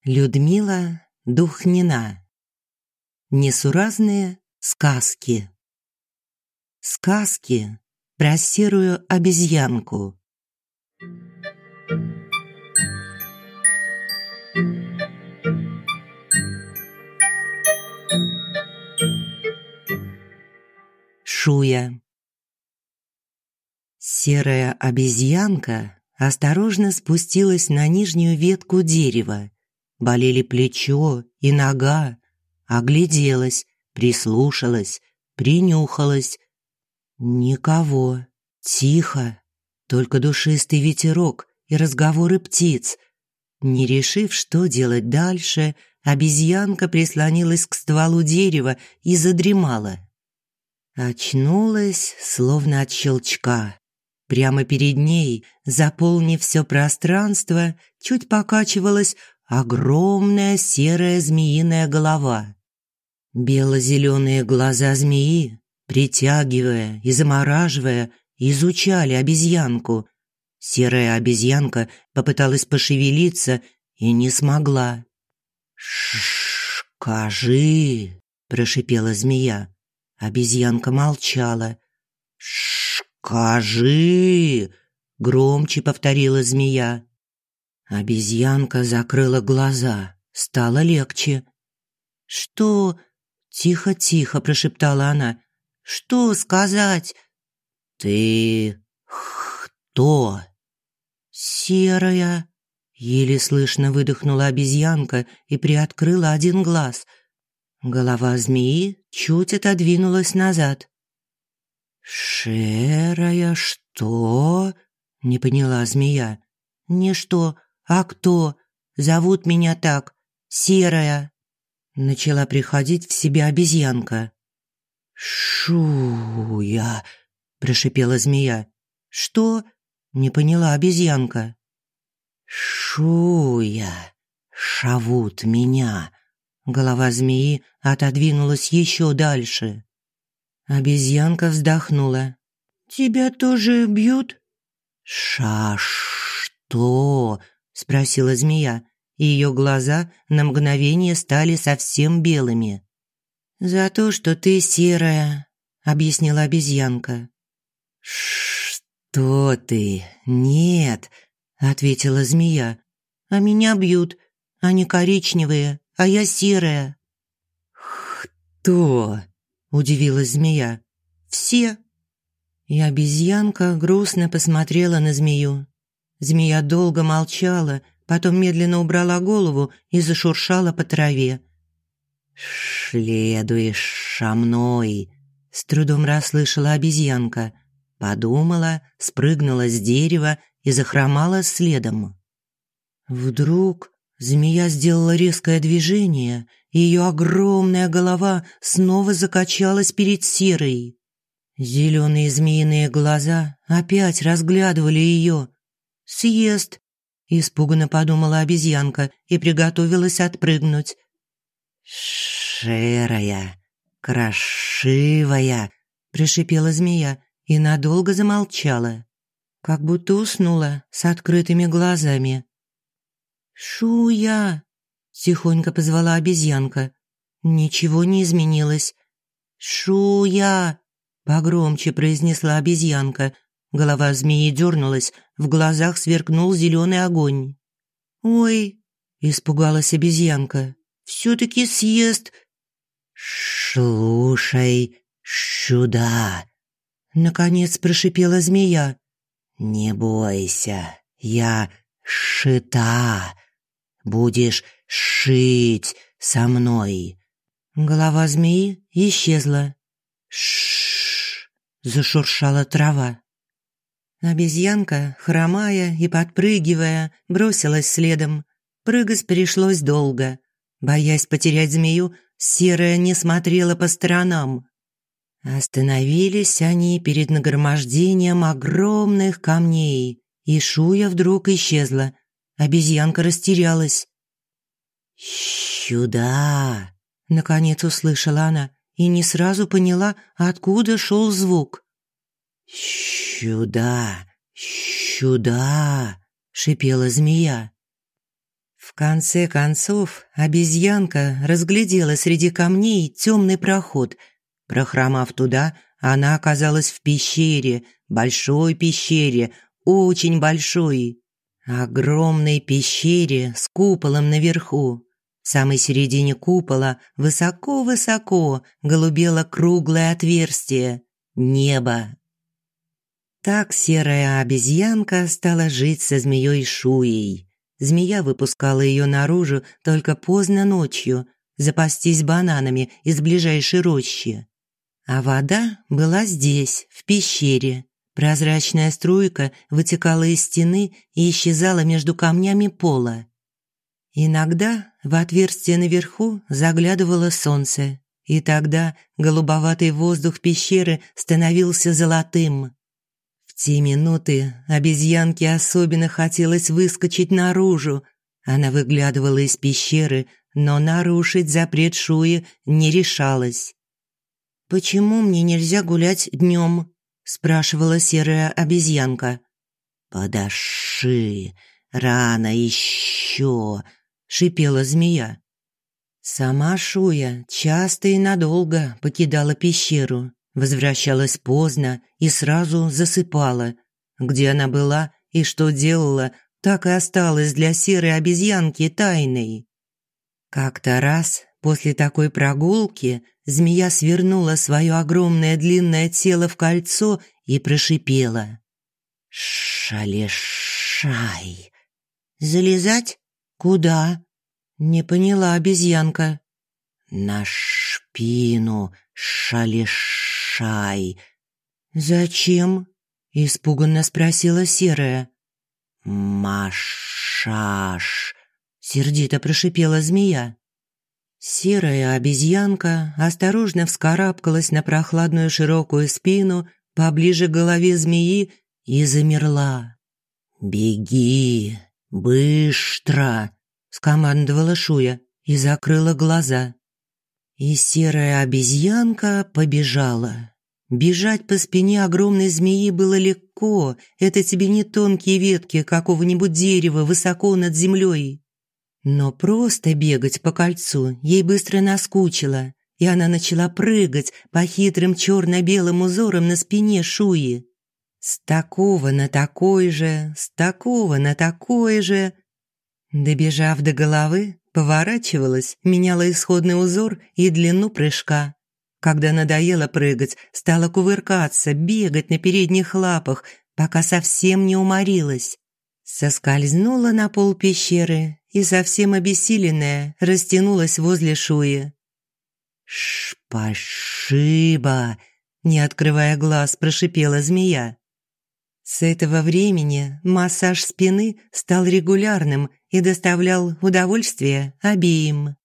Людмила Духнина. Несуразные сказки. Сказки про серую обезьянку. Шуя. Серая обезьянка осторожно спустилась на нижнюю ветку дерева. Болели плечо и нога. Огляделась, прислушалась, принюхалась. Никого. Тихо. Только душистый ветерок и разговоры птиц. Не решив, что делать дальше, обезьянка прислонилась к стволу дерева и задремала. Очнулась, словно от щелчка. Прямо перед ней, заполнив все пространство, чуть покачивалась огромная серая змеиная голова. Бело-зеленые глаза змеи, притягивая и замораживая, изучали обезьянку. Серая обезьянка попыталась пошевелиться и не смогла. «Скажи!» – прошипела змея. Обезьянка молчала. «Скажи!» – громче повторила змея. Обезьянка закрыла глаза. Стало легче. «Что?» – тихо-тихо прошептала она. «Что сказать?» «Ты кто?» «Серая», – еле слышно выдохнула обезьянка и приоткрыла один глаз. Голова змеи чуть отодвинулась назад. «Серая что?» – не поняла змея. «Не что, а кто? Зовут меня так. Серая». Начала приходить в себя обезьянка. «Шуя!» – прошипела змея. «Что?» – не поняла обезьянка. «Шуя! Шавут меня!» Голова змеи отодвинулась еще дальше. Обезьянка вздохнула. «Тебя тоже бьют?» «Что?» – спросила змея, и ее глаза на мгновение стали совсем белыми. «За то, что ты серая», – объяснила обезьянка. «Что ты? Нет», – ответила змея. «А меня бьют. Они коричневые, а я серая». «Кто?» – удивилась змея. «Все». И обезьянка грустно посмотрела на змею. Змея долго молчала, потом медленно убрала голову и зашуршала по траве. «Следуешь со мной», – с трудом расслышала обезьянка. Подумала, спрыгнула с дерева и захромала следом. Вдруг змея сделала резкое движение, и ее огромная голова снова закачалась перед серой. Зеленые змеиные глаза опять разглядывали ее. «Съест», – испуганно подумала обезьянка и приготовилась отпрыгнуть. «Серая, красивая», – прошипела змея и надолго замолчала, как будто уснула с открытыми глазами. «Шуя!» – тихонько позвала обезьянка. Ничего не изменилось. «Шуя!» – погромче произнесла обезьянка. Голова змеи дернулась, в глазах сверкнул зеленый огонь. «Ой!» – испугалась обезьянка. «Все-таки съест!» «Слушай сюда!» – наконец прошипела змея. «Не бойся, я шита. Будешь шить со мной». Голова змеи исчезла. «Ш-ш-ш!» – зашуршала трава. Обезьянка, хромая и подпрыгивая, бросилась следом. Прыгать пришлось долго. Боясь потерять змею, серая не смотрела по сторонам. Остановились они перед нагромождением огромных камней, и Шуя вдруг исчезла. Обезьянка растерялась. «Сюда!» – наконец услышала она и не сразу поняла, откуда шел звук. «Сюда! Сюда!» – шипела змея. В конце концов, обезьянка разглядела среди камней темный проход. Прохромав туда, она оказалась в пещере, большой пещере, очень большой. Огромной пещере с куполом наверху. В самой середине купола высоко-высоко голубело круглое отверстие – небо. Так серая обезьянка стала жить со змеей Шуей. Змея выпускала ее наружу только поздно ночью, запастись бананами из ближайшей рощи. А вода была здесь, в пещере. Прозрачная струйка вытекала из стены и исчезала между камнями пола. Иногда в отверстие наверху заглядывало солнце, и тогда голубоватый воздух пещеры становился золотым. В те минуты обезьянке особенно хотелось выскочить наружу. Она выглядывала из пещеры, но нарушить запрет Шуи не решалась. «Почему мне нельзя гулять днем?» – спрашивала серая обезьянка. «Подаши, рано еще!» – шипела змея. Сама Шуя часто и надолго покидала пещеру, возвращалась поздно и сразу засыпала. Где она была и что делала, так и осталось для серой обезьянки тайной. Как-то раз после такой прогулки змея свернула свое огромное длинное тело в кольцо и прошипела: «Шалешай!» «Залезать? Куда?» – не поняла обезьянка. «На шпину, шалешай!» «Зачем?» – испуганно спросила серая. «Машаш!» – сердито прошипела змея. Серая обезьянка осторожно вскарабкалась на прохладную широкую спину поближе к голове змеи и замерла. «Беги, быстро!» – скомандовала Шуя и закрыла глаза. И серая обезьянка побежала. Бежать по спине огромной змеи было легко, это тебе не тонкие ветки какого-нибудь дерева высоко над землей. Но просто бегать по кольцу ей быстро наскучило, и она начала прыгать по хитрым черно-белым узорам на спине Шуи. С такого на такой же, с такого на такой же. Добежав до головы, поворачивалась, меняла исходный узор и длину прыжка. Когда надоело прыгать, стала кувыркаться, бегать на передних лапах, пока совсем не уморилась. Соскользнула на пол пещеры и, совсем обессиленная, растянулась возле Шуи. «Спасибо!» – не открывая глаз, прошипела змея. С этого времени массаж спины стал регулярным и доставлял удовольствие обеим.